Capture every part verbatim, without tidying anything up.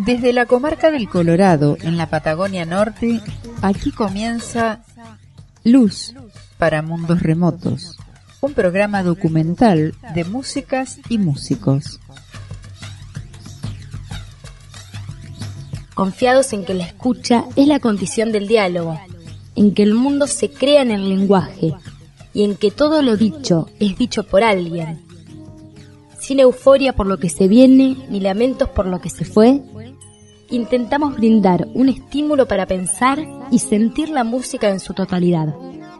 Desde la comarca del Colorado, en la Patagonia Norte, aquí comienza Luz para Mundos Remotos, un programa documental de músicas y músicos. Confiados en que la escucha es la condición del diálogo, en que el mundo se crea en el lenguaje y en que todo lo dicho es dicho por alguien. Sin euforia por lo que se viene, ni lamentos por lo que se fue, intentamos brindar un estímulo para pensar y sentir la música en su totalidad.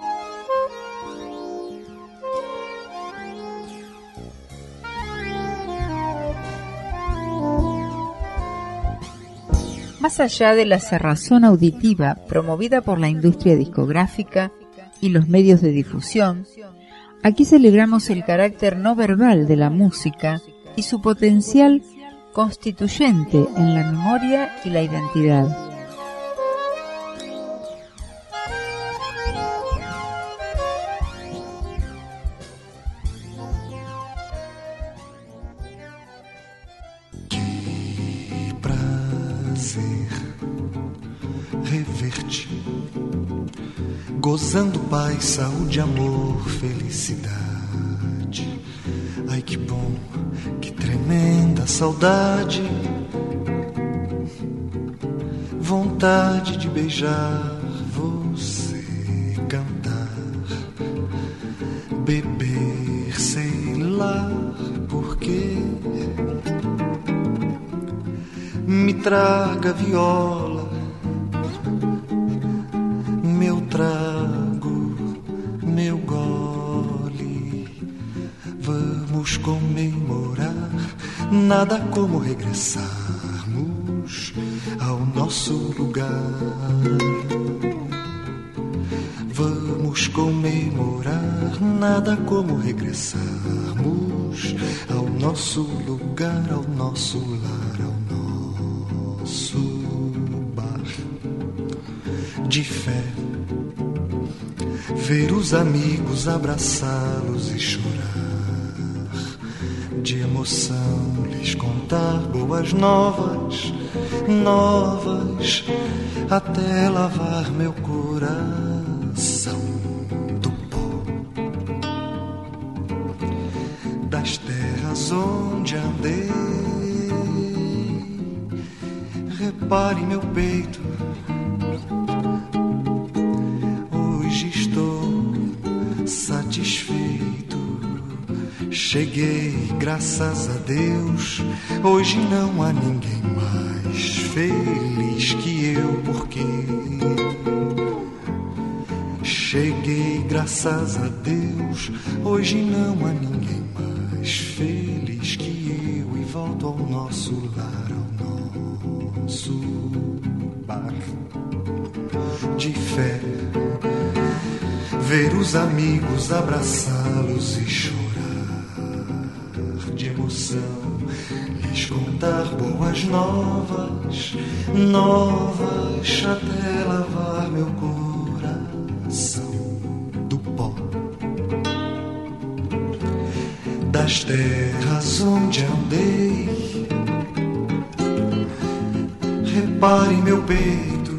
Más allá de la cerrazón auditiva promovida por la industria discográfica y los medios de difusión, aquí celebramos el carácter no verbal de la música y su potencial constituyente en la memoria y la identidad. Que prazer rever-te, gozando paz, saúde, amor, felicidade. Ai, que bom, que tremenda saudade, vontade de beijar você, cantar, beber, sei lá porquê. Me traga viola, meu trago, meu gole. Vamos comemorar, nada como regressarmos ao nosso lugar. Vamos comemorar, nada como regressarmos ao nosso lugar, ao nosso lar, ao nosso bar de fé. Ver os amigos, abraçá-los e chorar, de emoção lhes contar boas novas, novas, até lavar meu coração do pó das terras onde andei. Repare meu peito, hoje estou satisfeito. Cheguei, graças a Deus, hoje não há ninguém mais feliz que eu, porque cheguei, graças a Deus, hoje não há ninguém mais feliz que eu, e volto ao nosso lar, ao nosso bar de fé. Ver os amigos, abraçá-los e chorar, de emoção lhes contar boas novas, novas, até lavar meu coração do pó das terras onde andei. Repare meu peito,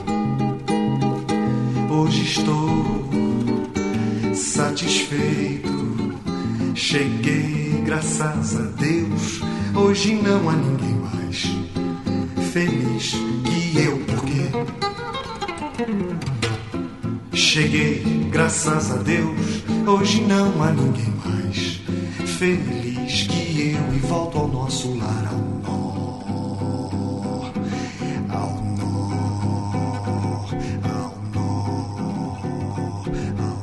hoje estou satisfeito. Cheguei, graças a Deus, hoje não há ninguém mais feliz que eu, porque cheguei, graças a Deus, hoje não há ninguém mais feliz que eu, e volto ao nosso lar, ao nó, ao nó, ao nó, ao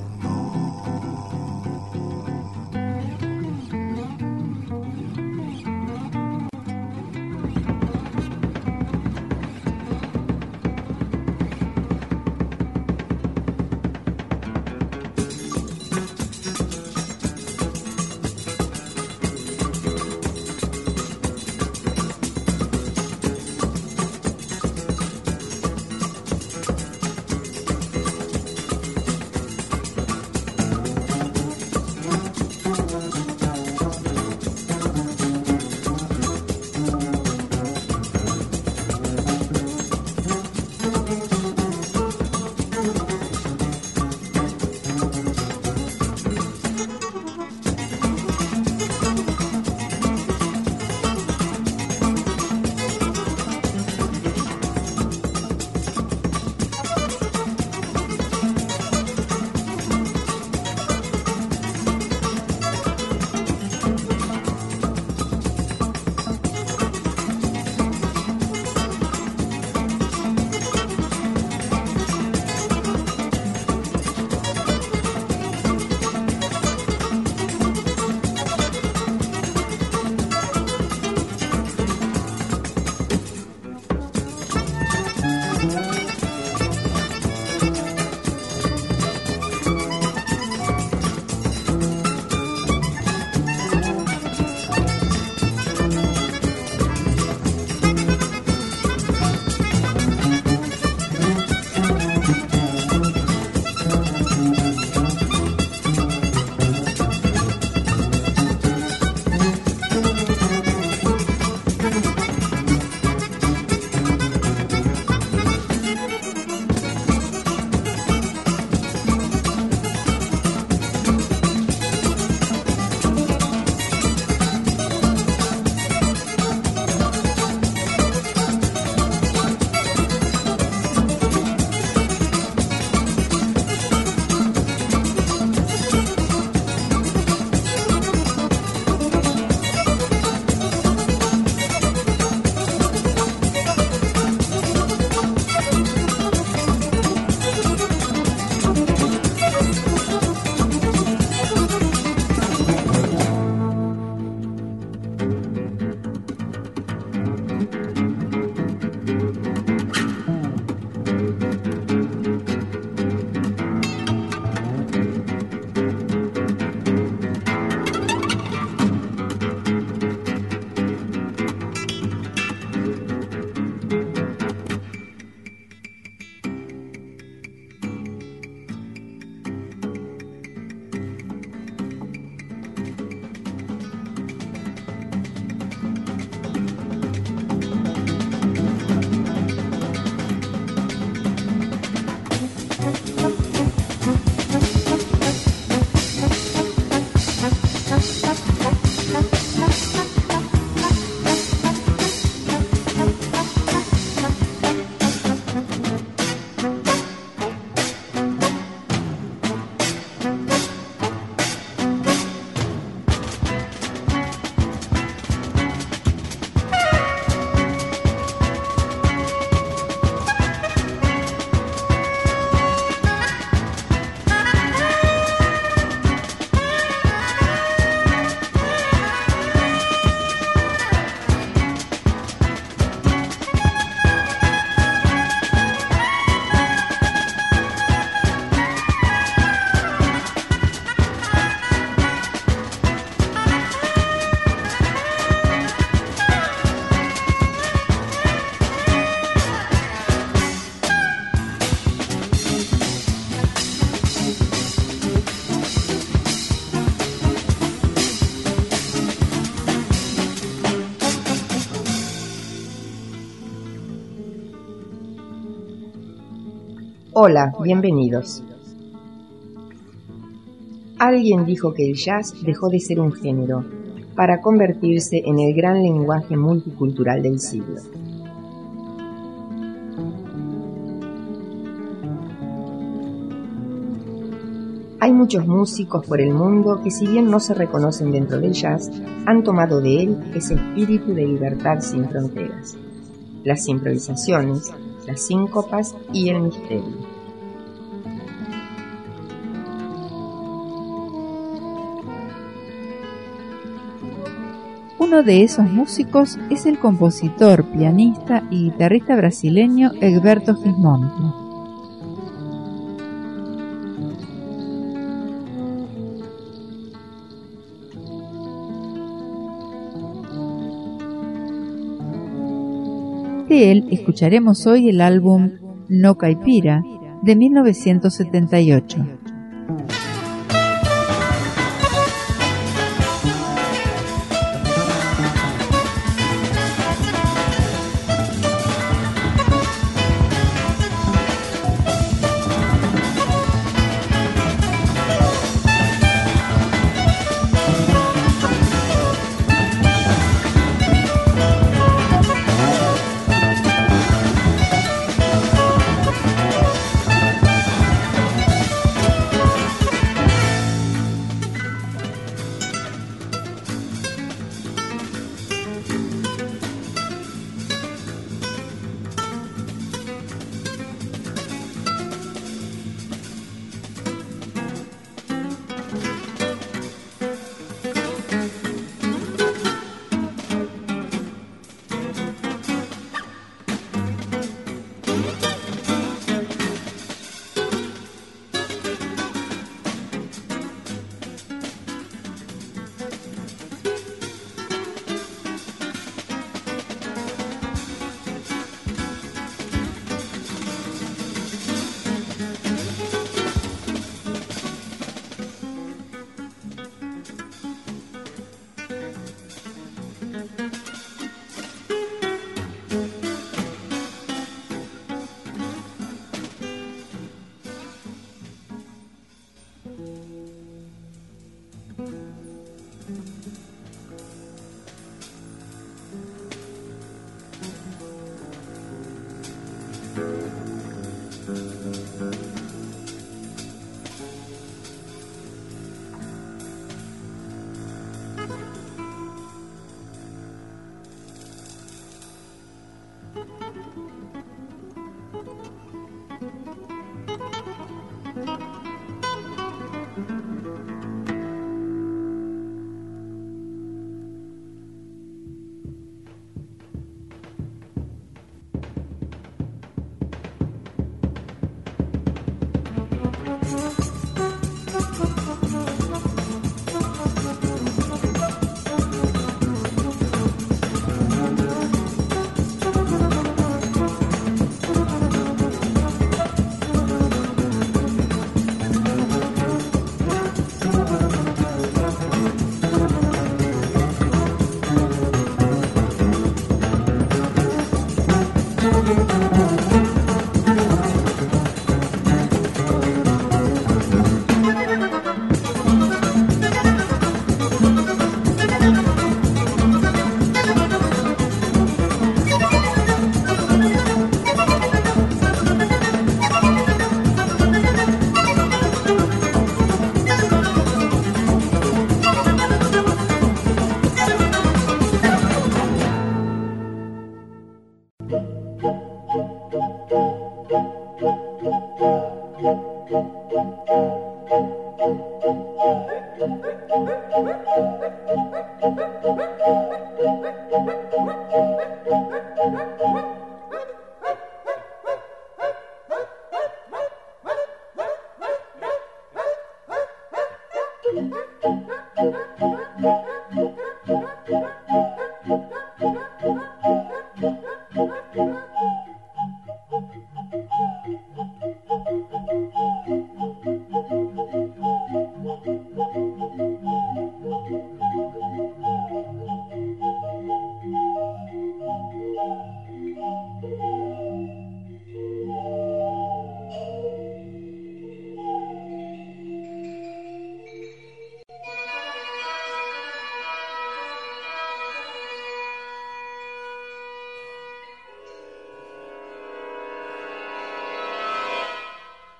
Hola, bienvenidos. Alguien dijo que el jazz dejó de ser un género para convertirse en el gran lenguaje multicultural del siglo. Hay muchos músicos por el mundo que, si bien no se reconocen dentro del jazz, han tomado de él ese espíritu de libertad sin fronteras, las improvisaciones, las síncopas y el misterio. Uno de esos músicos es el compositor, pianista y guitarrista brasileño Egberto Gismonti. De él escucharemos hoy el álbum No Caipira de mil novecientos setenta y ocho.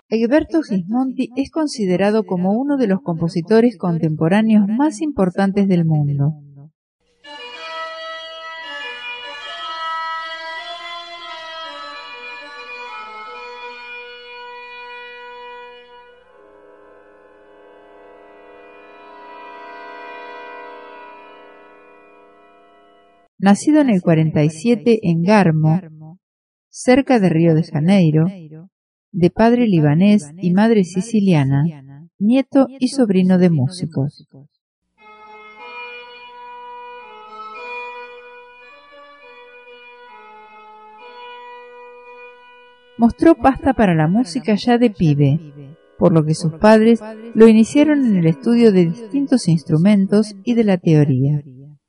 Egberto Gismonti es considerado como uno de los compositores contemporáneos más importantes del mundo. Nacido en el cuarenta y siete en Garmo, cerca de Río de Janeiro, de padre libanés y madre siciliana, nieto y sobrino de músicos. Mostró pasta para la música ya de pibe, por lo que sus padres lo iniciaron en el estudio de distintos instrumentos y de la teoría.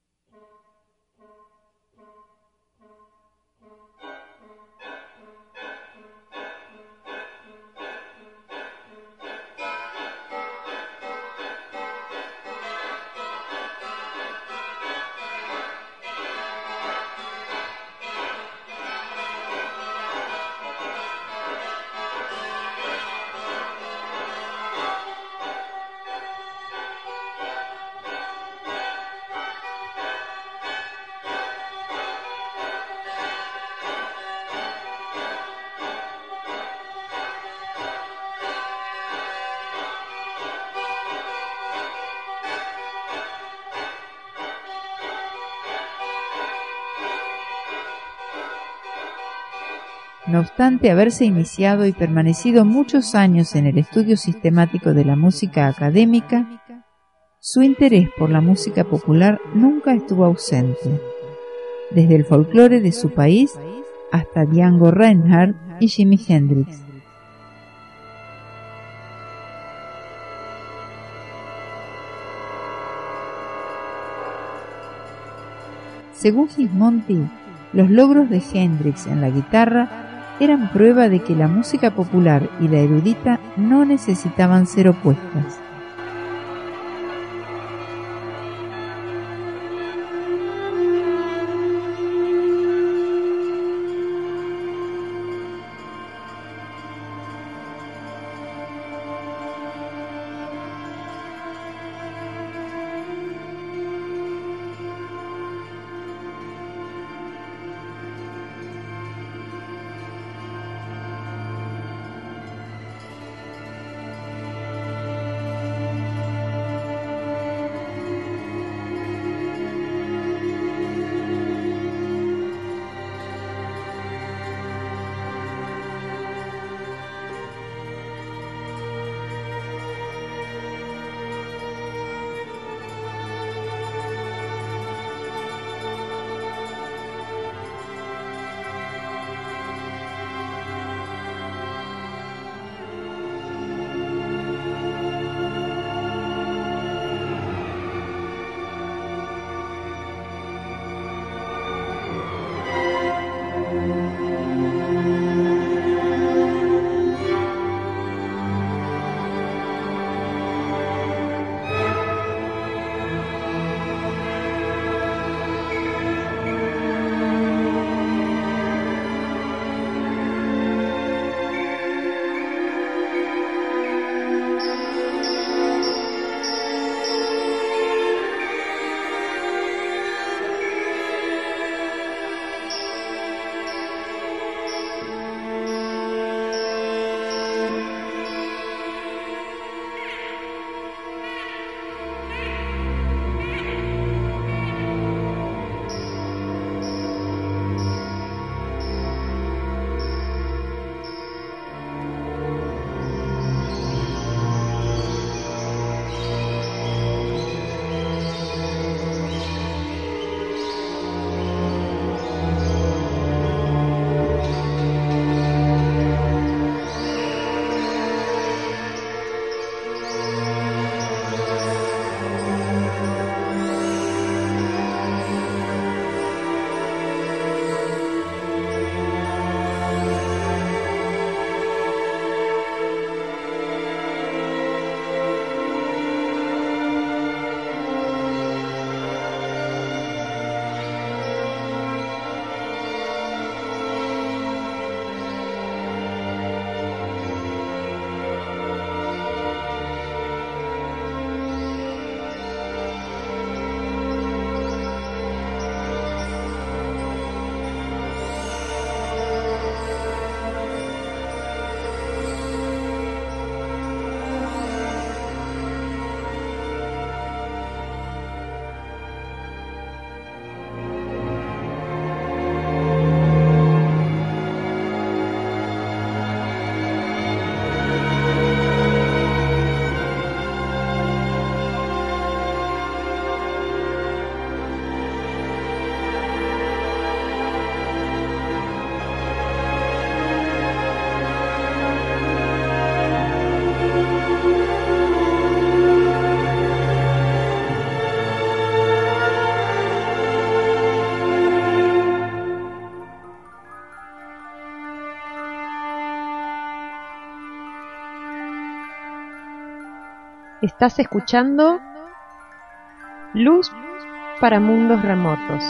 No obstante haberse iniciado y permanecido muchos años en el estudio sistemático de la música académica, su interés por la música popular nunca estuvo ausente, desde el folclore de su país hasta Django Reinhardt y Jimi Hendrix. Según Gismonti, los logros de Hendrix en la guitarra eran prueba de que la música popular y la erudita no necesitaban ser opuestas. Estás escuchando Luz para Mundos Remotos.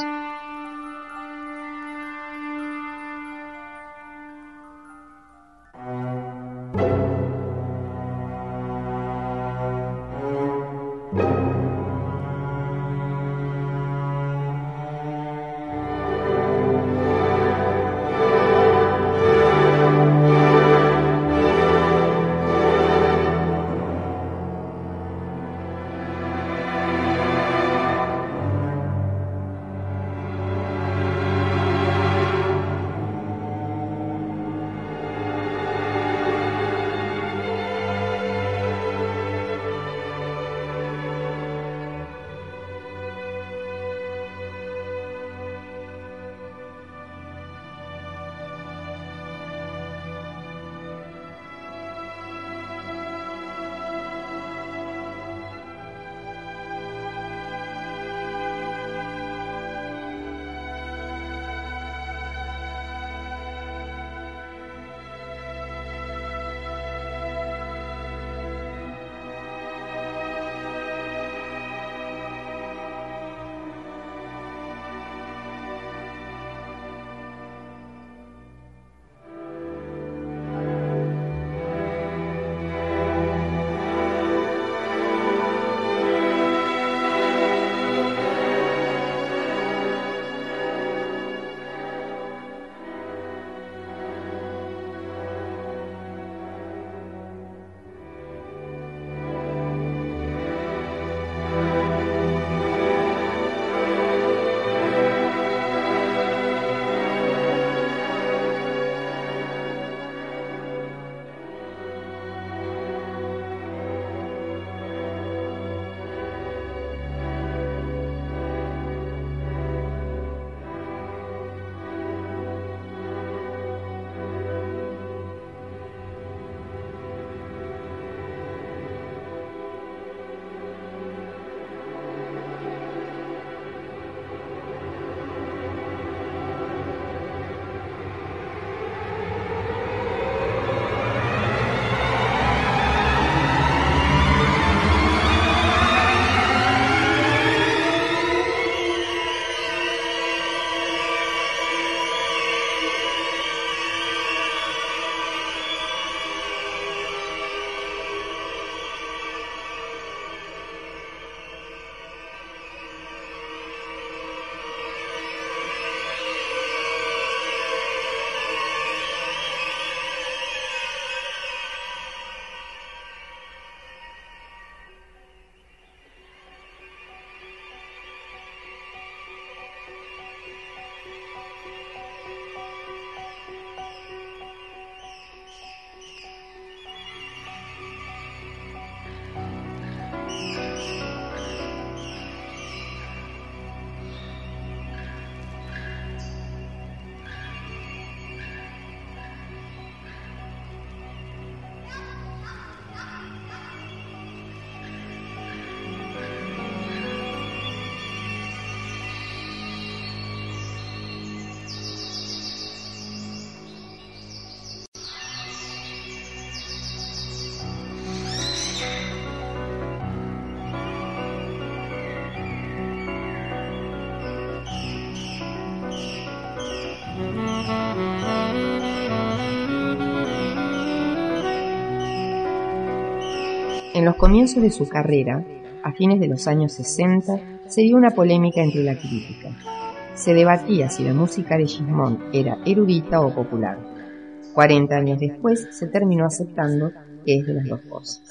En los comienzos de su carrera, a fines de los años sesenta, se dio una polémica entre la crítica. Se debatía si la música de Gismond era erudita o popular. Cuarenta años después, se terminó aceptando que es de las dos cosas.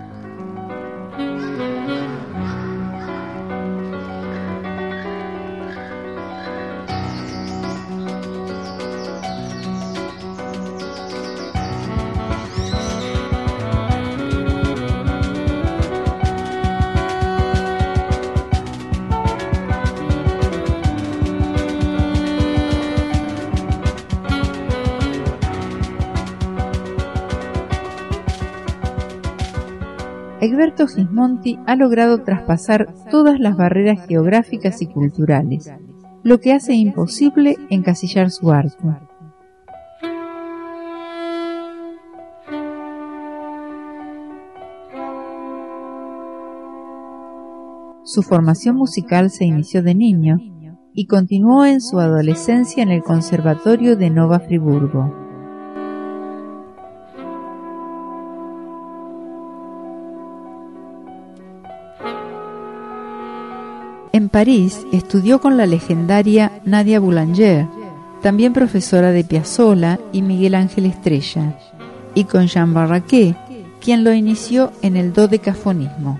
Egberto Gismonti ha logrado traspasar todas las barreras geográficas y culturales, lo que hace imposible encasillar su arte. Su formación musical se inició de niño y continuó en su adolescencia en el Conservatorio de Nova Friburgo. En París estudió con la legendaria Nadia Boulanger, también profesora de Piazzolla y Miguel Ángel Estrella, y con Jean Barraqué, quien lo inició en el dodecafonismo.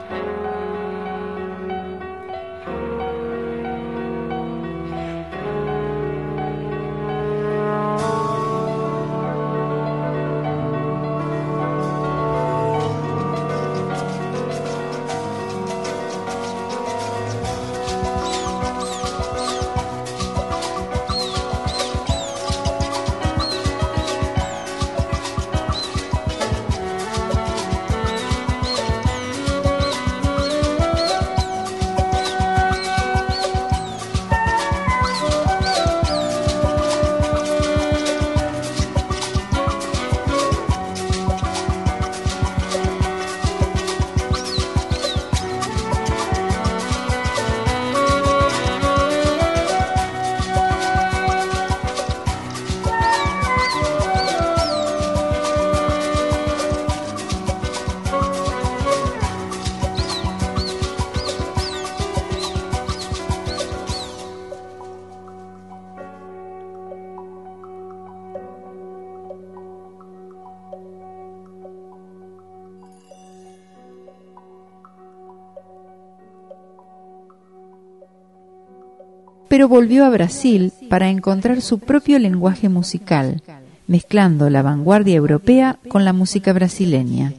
Pero volvió a Brasil para encontrar su propio lenguaje musical, mezclando la vanguardia europea con la música brasileña.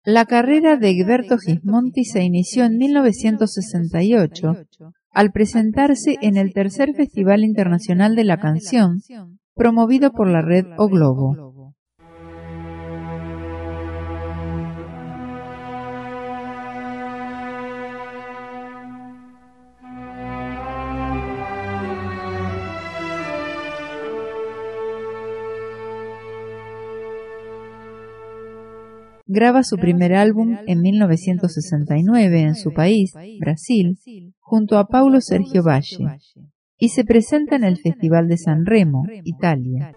La carrera de Egberto Gismonti se inició en mil novecientos sesenta y ocho al presentarse en el tercer Festival Internacional de la Canción, promovido por la red O Globo. Graba su primer álbum en mil novecientos sesenta y nueve en su país, Brasil, junto a Paulo Sergio Valle, y se presenta en el Festival de San Remo, Italia.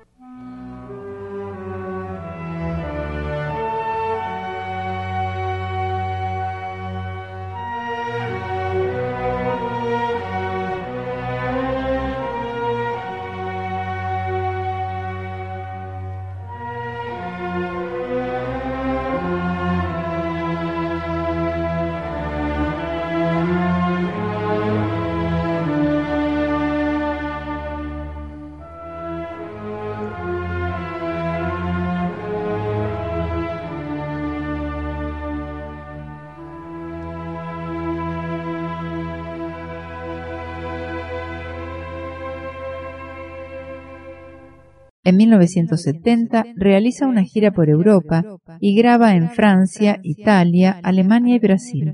En mil novecientos setenta realiza una gira por Europa y graba en Francia, Italia, Alemania y Brasil.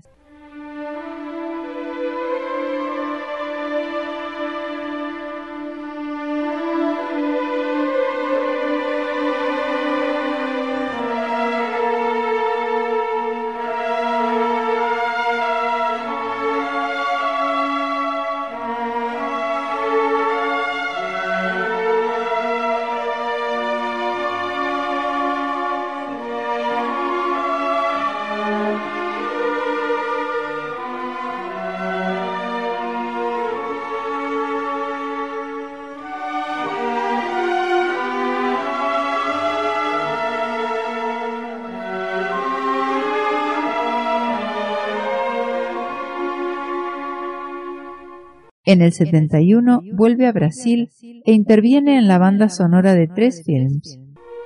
En el setenta y uno vuelve a Brasil e interviene en la banda sonora de tres films.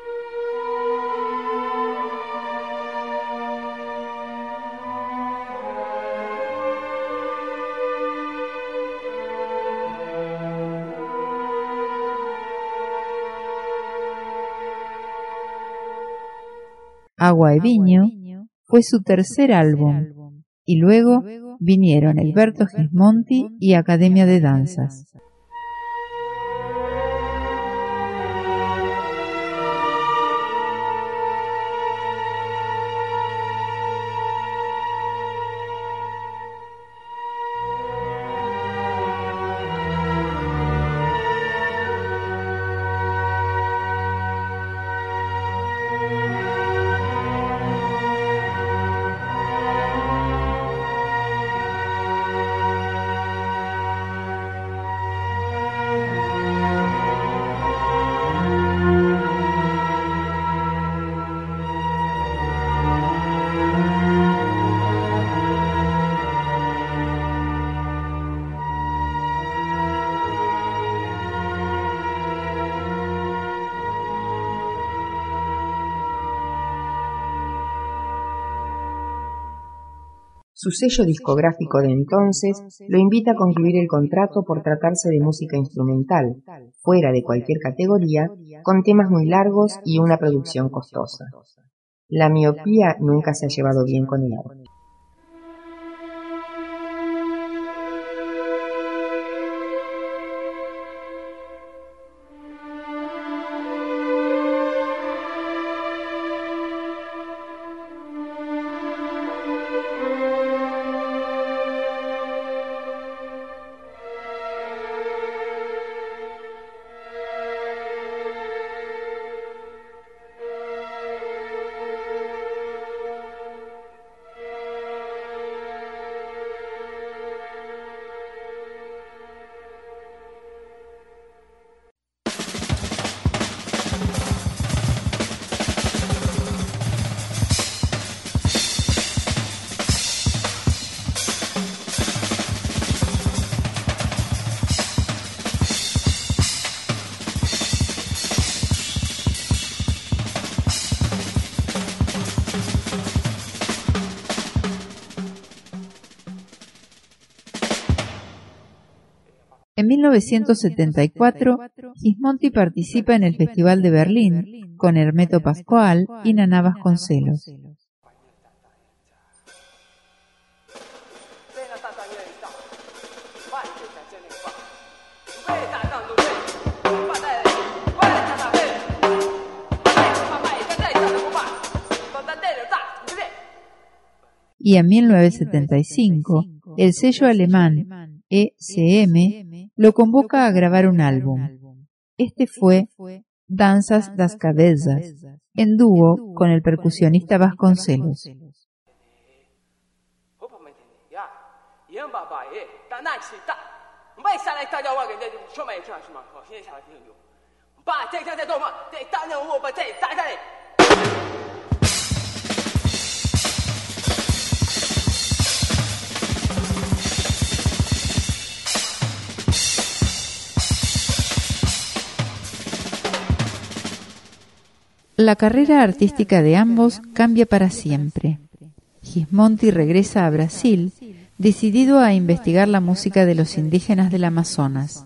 Agua e Vinho fue su tercer álbum, y luego vinieron Egberto Gismonti y Academia de Danzas. Su sello discográfico de entonces lo invita a concluir el contrato por tratarse de música instrumental, fuera de cualquier categoría, con temas muy largos y una producción costosa. La miopía nunca se ha llevado bien con él. En mil novecientos setenta y cuatro, Gismonti participa en el Festival de Berlín con Hermeto Pascual y Naná Vasconcelos. Y en mil novecientos setenta y cinco, el sello alemán E C M lo convoca a grabar un álbum. Este fue Danzas das Cabezas, en dúo con el percusionista Vasconcelos. La carrera artística de ambos cambia para siempre. Gismonti regresa a Brasil, decidido a investigar la música de los indígenas del Amazonas.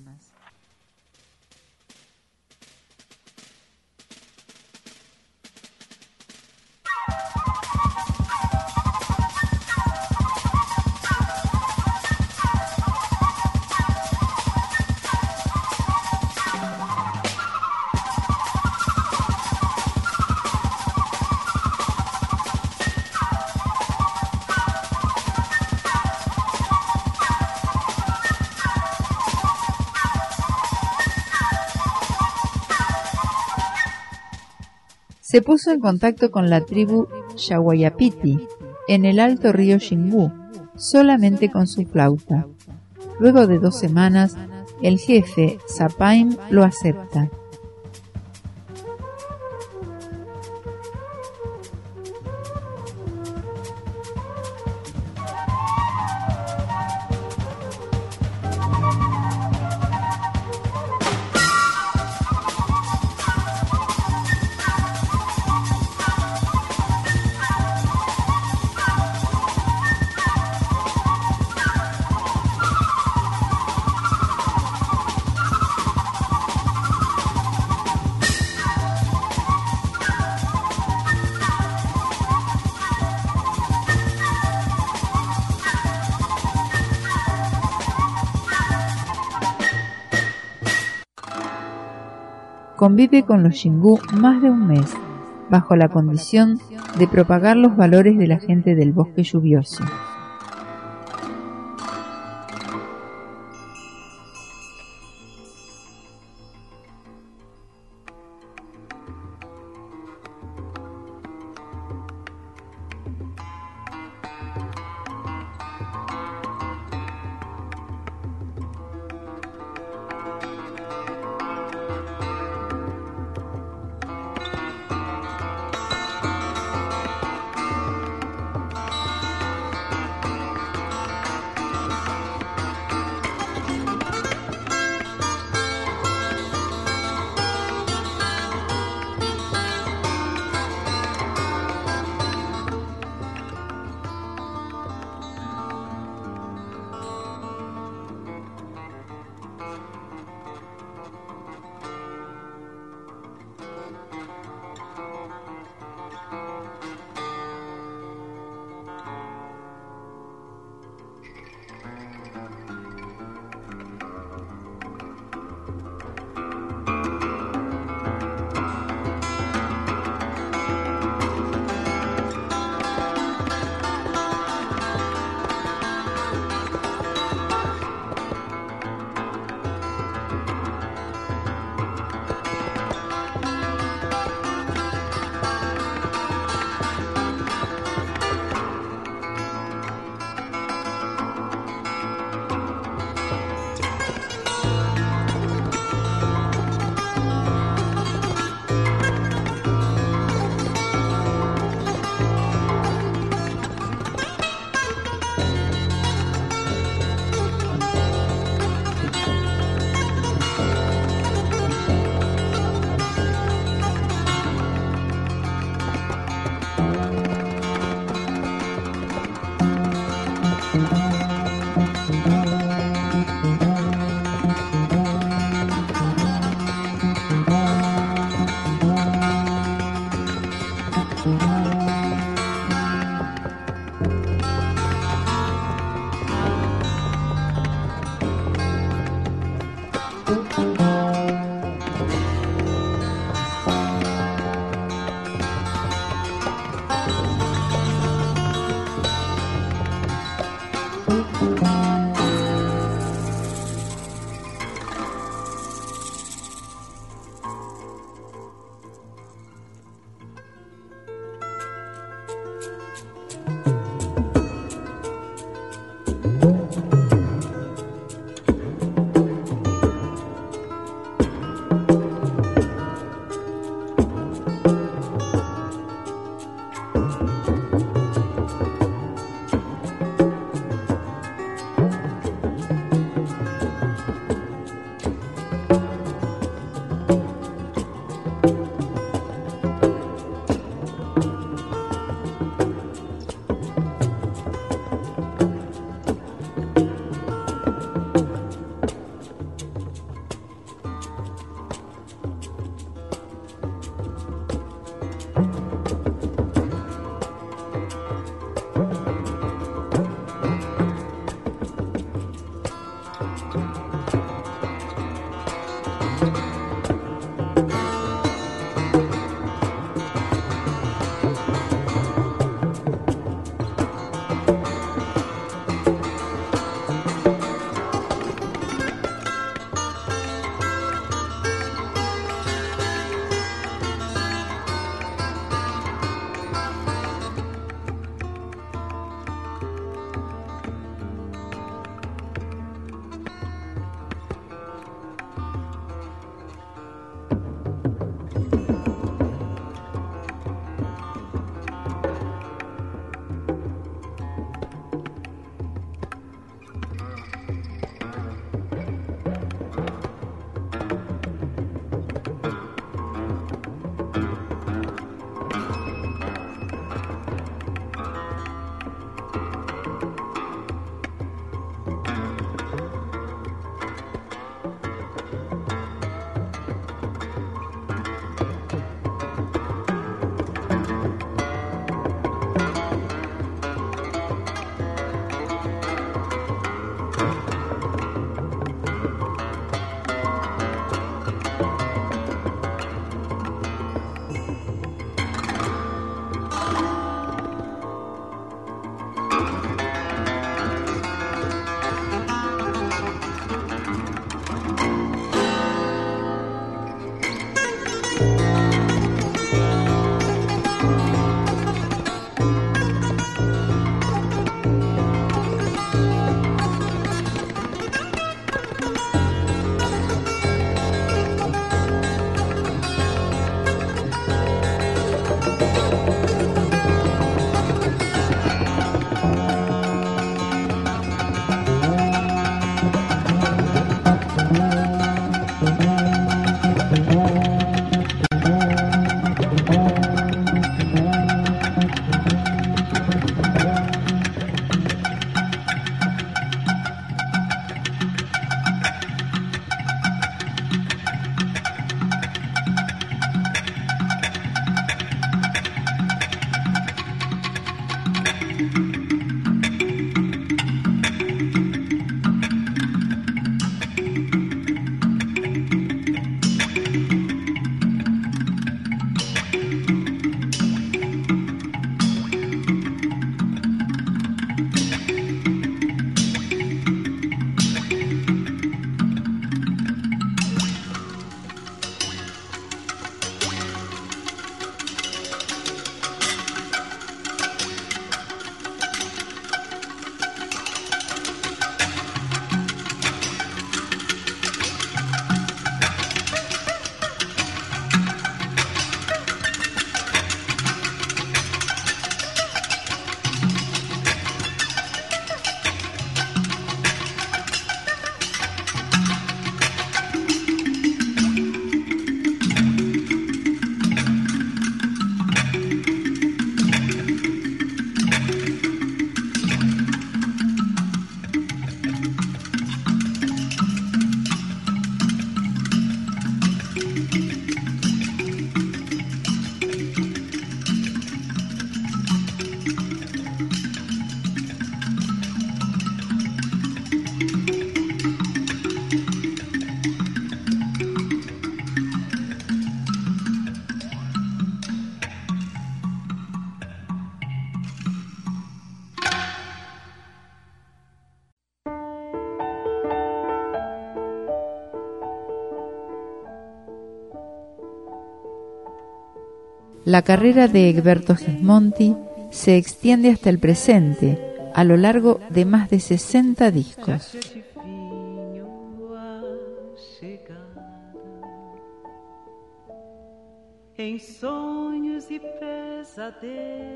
Se puso en contacto con la tribu Yaguayapiti en el alto río Xingu, solamente con su flauta. Luego de dos semanas, el jefe, Sapaim, lo acepta. Convive con los Xingu más de un mes, bajo la condición de propagar los valores de la gente del bosque lluvioso. La carrera de Egberto Gismonti se extiende hasta el presente, a lo largo de más de sesenta discos. Em sonhos e pesadelos.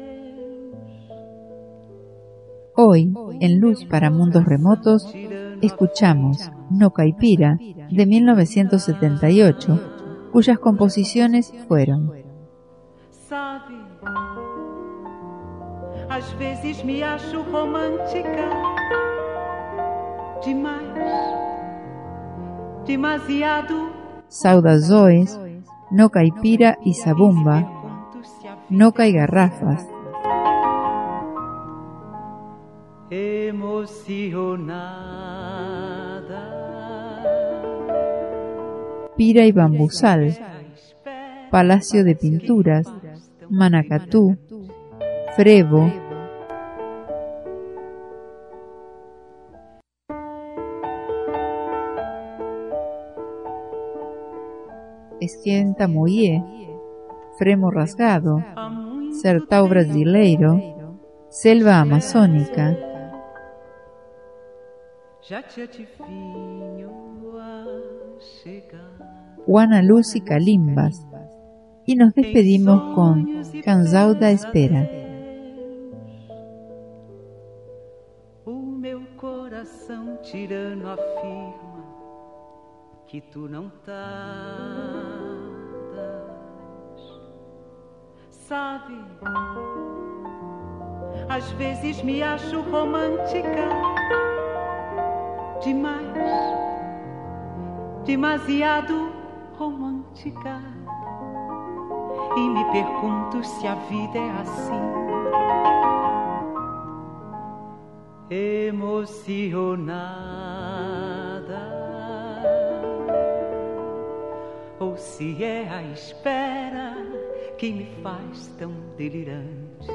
Hoy, en Luz para Mundos Remotos, escuchamos No Caipira, de mil novecientos setenta y ocho, cuyas composiciones fueron: Sabe, às vezes me acho romântica demais, demasiado. Saudazoes, No Caipira y Zabumba, Noca y Garrafas, Emocionada, Pira y Bambusal, Palacio de Pinturas, Manacatú, Frevo, Esquenta Moie, Fremo Rasgado, Sertão Brasileiro, Selva Amazónica, já te adivinho a chegada. Juana Luz y Calimbas, y nos despedimos con Cansao da Espera. O meu coração tirano afirma que tu não tardas. Sabe, às vezes me acho romântica demais, demasiado romântica, e me pergunto se a vida é assim, emocionada, ou se é a espera que me faz tão delirante.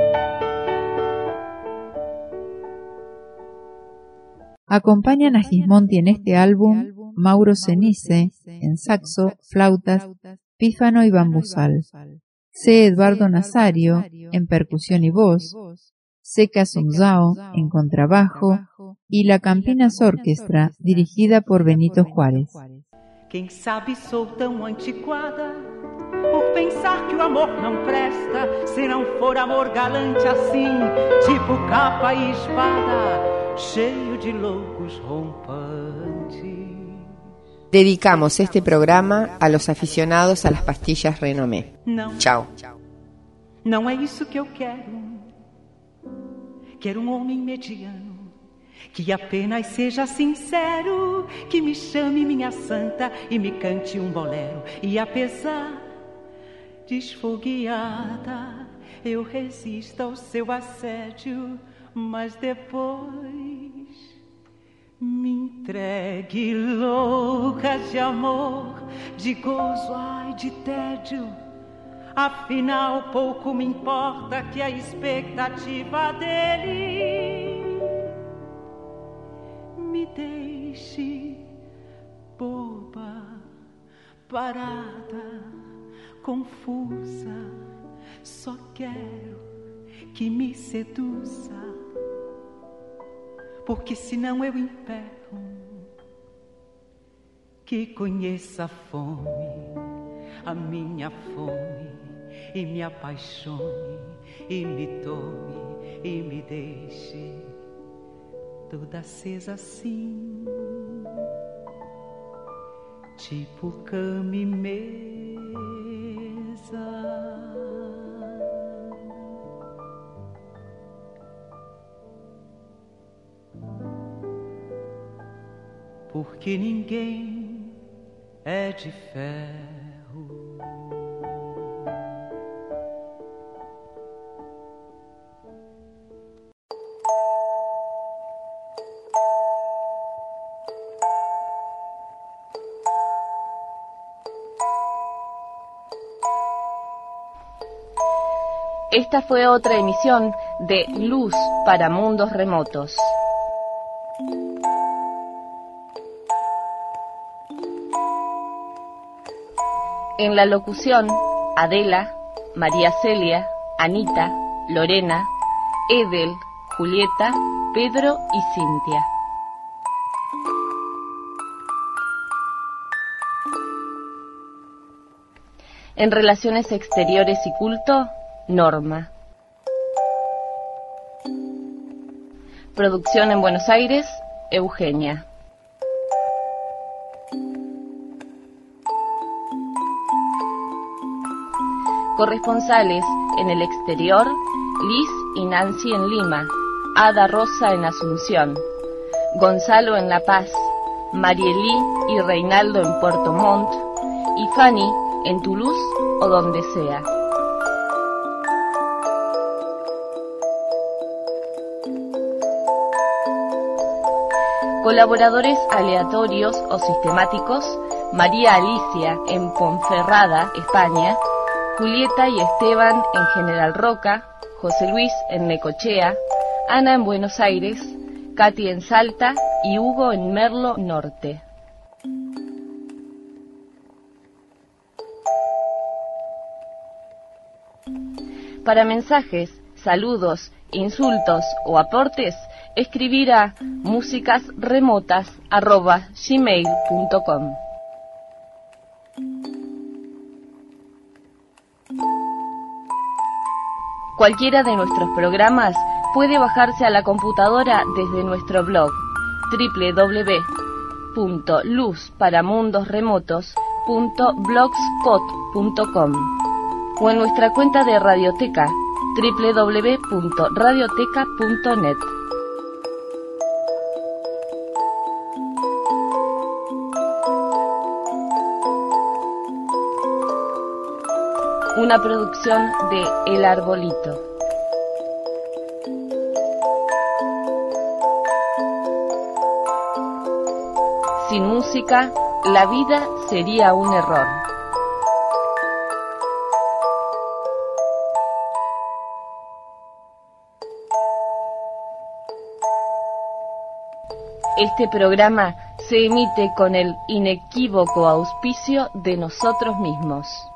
Acompañan a Gismonti en este álbum Mauro Cenice en saxo, flautas, pífano y bambusal, C. Eduardo Nazario en percusión y voz, C. Casumzao en contrabajo y la Campinas Orquestra dirigida por Benito Juárez. Quem sabe sou tão antiquada por pensar que o amor não presta se não for amor galante assim, tipo capa e espada, cheio de loucos rompantes. Dedicamos este programa a los aficionados a las pastillas Renomé. Não, Chao. não é isso que eu quero. Quero um homem mediano que apenas seja sincero, que me chame minha santa e me cante um bolero. E apesar de esfogueada, eu resisto ao seu assédio, mas depois me entregue louca de amor, de gozo, ai, de tédio. Afinal, pouco me importa que a expectativa dele me deixe boba, parada, confusa. Só quero que me seduza, porque senão eu emperro. Que conheça a fome, a minha fome, e me apaixone, e me tome, e me deixe toda acesa assim, tipo cama e mesa. Porque ninguém é de ferro. Esta fue otra emisión de Luz para Mundos Remotos. En la locución, Adela, María Celia, Anita, Lorena, Edel, Julieta, Pedro y Cintia. En Relaciones Exteriores y Culto, Norma. Producción en Buenos Aires, Eugenia. Corresponsales en el exterior, Liz y Nancy en Lima, Ada Rosa en Asunción, Gonzalo en La Paz, Marielí y Reinaldo en Puerto Montt y Fanny en Toulouse o donde sea. Colaboradores aleatorios o sistemáticos, María Alicia en Ponferrada, España, Julieta y Esteban en General Roca, José Luis en Necochea, Ana en Buenos Aires, Katy en Salta y Hugo en Merlo Norte. Para mensajes, saludos, insultos o aportes, escribir a musicasremotas arroba gmail punto com. Cualquiera de nuestros programas puede bajarse a la computadora desde nuestro blog doble u doble u doble u punto luz para mundos remotos punto blogspot punto com o en nuestra cuenta de Radioteca doble u doble u doble u punto radioteca punto net. Una producción de El Arbolito. Sin música, la vida sería un error. Este programa se emite con el inequívoco auspicio de nosotros mismos.